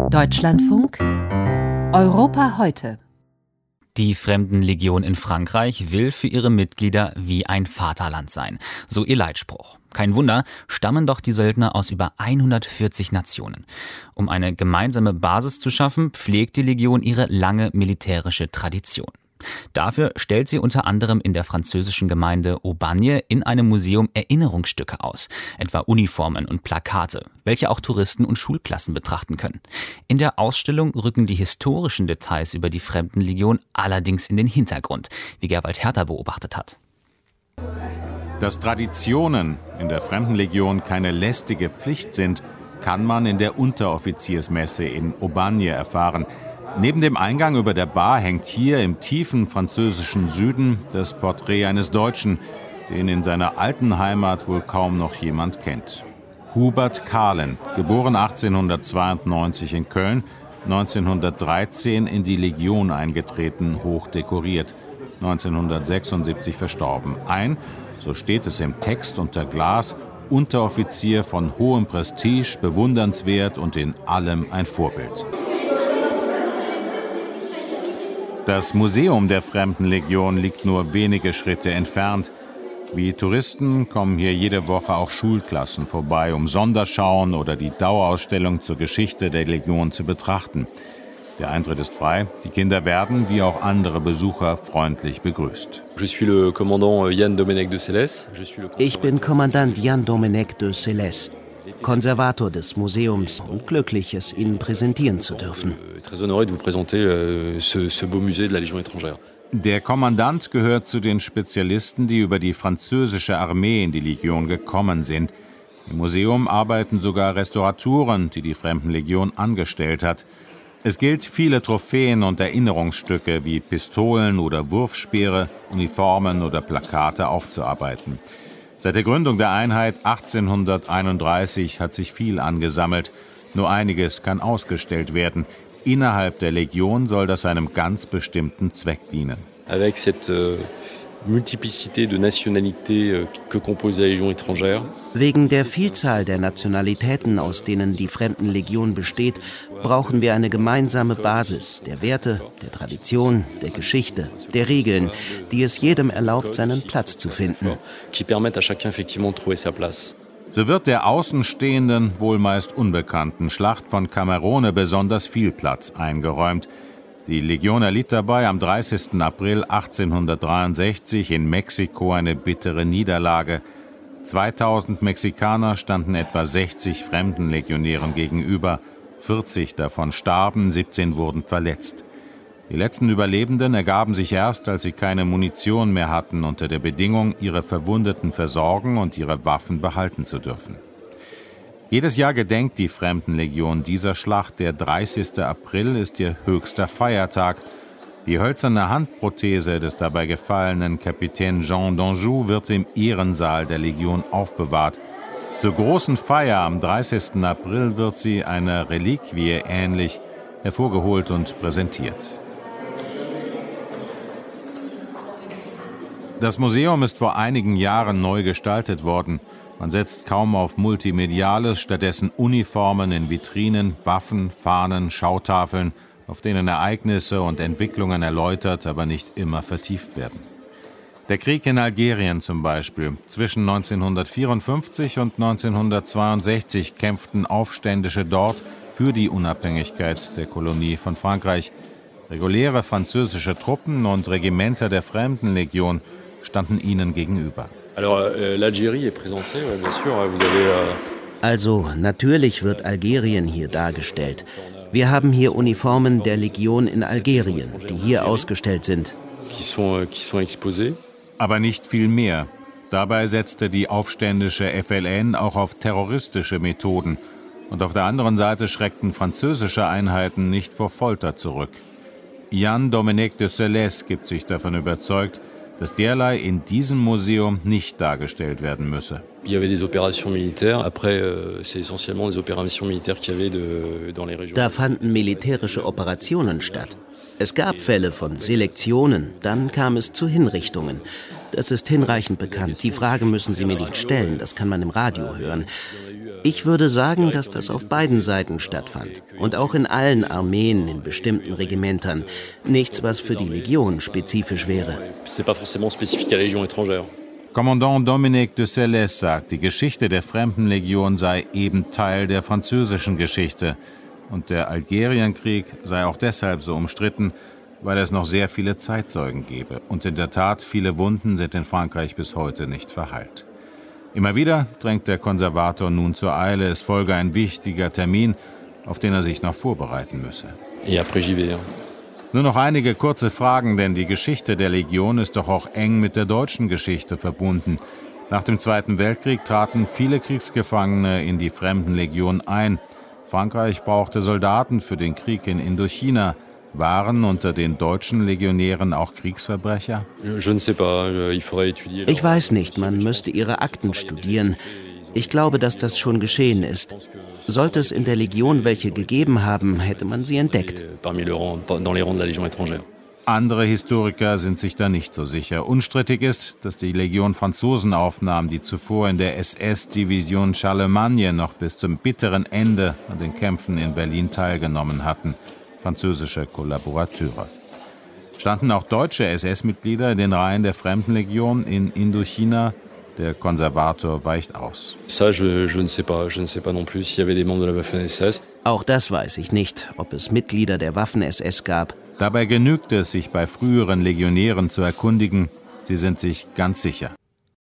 Deutschlandfunk Europa heute. Die Fremdenlegion in Frankreich will für ihre Mitglieder wie ein Vaterland sein, so ihr Leitspruch. Kein Wunder, stammen doch die Söldner aus über 140 Nationen. Um eine gemeinsame Basis zu schaffen, pflegt die Legion ihre lange militärische Tradition. Dafür stellt sie unter anderem in der französischen Gemeinde Aubagne in einem Museum Erinnerungsstücke aus, etwa Uniformen und Plakate, welche auch Touristen und Schulklassen betrachten können. In der Ausstellung rücken die historischen Details über die Fremdenlegion allerdings in den Hintergrund, wie Gerwald Herter beobachtet hat. Dass Traditionen in der Fremdenlegion keine lästige Pflicht sind, kann man in der Unteroffiziersmesse in Aubagne erfahren. Neben dem Eingang über der Bar hängt hier im tiefen französischen Süden das Porträt eines Deutschen, den in seiner alten Heimat wohl kaum noch jemand kennt. Hubert Kahlen, geboren 1892 in Köln, 1913 in die Legion eingetreten, hoch dekoriert, 1976 verstorben. So steht es im Text unter Glas, Unteroffizier von hohem Prestige, bewundernswert und in allem ein Vorbild. Das Museum der Fremdenlegion liegt nur wenige Schritte entfernt. Wie Touristen kommen hier jede Woche auch Schulklassen vorbei, um Sonderschauen oder die Dauerausstellung zur Geschichte der Legion zu betrachten. Der Eintritt ist frei. Die Kinder werden, wie auch andere Besucher, freundlich begrüßt. Ich bin Kommandant Jan Domenech de Célès, Konservator des Museums und glücklich, es Ihnen präsentieren zu dürfen. Der Kommandant gehört zu den Spezialisten, die über die französische Armee in die Legion gekommen sind. Im Museum arbeiten sogar Restauratoren, die die Fremdenlegion angestellt hat. Es gilt, viele Trophäen und Erinnerungsstücke wie Pistolen oder Wurfspeere, Uniformen oder Plakate aufzuarbeiten. Seit der Gründung der Einheit 1831 hat sich viel angesammelt. Nur einiges kann ausgestellt werden. Innerhalb der Legion soll das einem ganz bestimmten Zweck dienen. Avec cette multiplicité de nationalités que compose la Légion étrangère. Wegen der Vielzahl der Nationalitäten, aus denen die Fremdenlegion besteht, brauchen wir eine gemeinsame Basis der Werte, der Tradition, der Geschichte, der Regeln, die es jedem erlaubt, seinen Platz zu finden. Qui permettent à chacun effectivement de trouver sa place. So wird der außenstehenden, wohl meist unbekannten Schlacht von Camerone besonders viel Platz eingeräumt. Die Legion erlitt dabei am 30. April 1863 in Mexiko eine bittere Niederlage. 2000 Mexikaner standen etwa 60 Fremdenlegionären gegenüber. 40 davon starben, 17 wurden verletzt. Die letzten Überlebenden ergaben sich erst, als sie keine Munition mehr hatten, unter der Bedingung, ihre Verwundeten versorgen und ihre Waffen behalten zu dürfen. Jedes Jahr gedenkt die Fremdenlegion dieser Schlacht. Der 30. April ist ihr höchster Feiertag. Die hölzerne Handprothese des dabei gefallenen Kapitän Jean d'Anjou wird im Ehrensaal der Legion aufbewahrt. Zur großen Feier am 30. April wird sie einer Reliquie ähnlich hervorgeholt und präsentiert. Das Museum ist vor einigen Jahren neu gestaltet worden. Man setzt kaum auf Multimediales, stattdessen Uniformen in Vitrinen, Waffen, Fahnen, Schautafeln, auf denen Ereignisse und Entwicklungen erläutert, aber nicht immer vertieft werden. Der Krieg in Algerien zum Beispiel. Zwischen 1954 und 1962 kämpften Aufständische dort für die Unabhängigkeit der Kolonie von Frankreich. Reguläre französische Truppen und Regimenter der Fremdenlegion standen ihnen gegenüber. Also, natürlich wird Algerien hier dargestellt. Wir haben hier Uniformen der Legion in Algerien, die hier ausgestellt sind. Aber nicht viel mehr. Dabei setzte die aufständische FLN auch auf terroristische Methoden. Und auf der anderen Seite schreckten französische Einheiten nicht vor Folter zurück. Jan Domenech de Célès gibt sich davon überzeugt, dass derlei in diesem Museum nicht dargestellt werden müsse. Da fanden militärische Operationen statt. Es gab Fälle von Selektionen, dann kam es zu Hinrichtungen. Das ist hinreichend bekannt. Die Frage müssen Sie mir nicht stellen, das kann man im Radio hören. Ich würde sagen, dass das auf beiden Seiten stattfand. Und auch in allen Armeen, in bestimmten Regimentern. Nichts, was für die Legion spezifisch wäre. Kommandant Dominique de Sélès sagt, die Geschichte der Fremdenlegion sei eben Teil der französischen Geschichte. Und der Algerienkrieg sei auch deshalb so umstritten, weil es noch sehr viele Zeitzeugen gebe. Und in der Tat, viele Wunden sind in Frankreich bis heute nicht verheilt. Immer wieder drängt der Konservator nun zur Eile, es folge ein wichtiger Termin, auf den er sich noch vorbereiten müsse. Nur noch einige kurze Fragen, denn die Geschichte der Legion ist doch auch eng mit der deutschen Geschichte verbunden. Nach dem Zweiten Weltkrieg traten viele Kriegsgefangene in die Fremdenlegion ein. Frankreich brauchte Soldaten für den Krieg in Indochina. Waren unter den deutschen Legionären auch Kriegsverbrecher? Ich weiß nicht, man müsste ihre Akten studieren. Ich glaube, dass das schon geschehen ist. Sollte es in der Legion welche gegeben haben, hätte man sie entdeckt. Andere Historiker sind sich da nicht so sicher. Unstrittig ist, dass die Legion Franzosen aufnahm, die zuvor in der SS-Division Charlemagne noch bis zum bitteren Ende an den Kämpfen in Berlin teilgenommen hatten. Französische Kollaborateure. Standen auch deutsche SS-Mitglieder in den Reihen der Fremdenlegion in Indochina? Der Konservator weicht aus. Auch das weiß ich nicht, ob es Mitglieder der Waffen-SS gab. Dabei genügt es, sich bei früheren Legionären zu erkundigen. Sie sind sich ganz sicher.